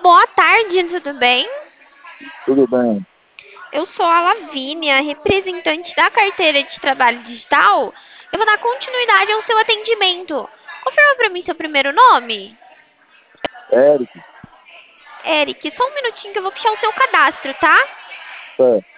Boa tarde, tudo bem? Tudo bem. Eu sou a Lavínia, representante da carteira de trabalho digital. Eu vou dar continuidade ao seu atendimento. Confirma para mim seu primeiro nome. Érico, Eric, só um minutinho que eu vou fechar o seu cadastro, tá? é,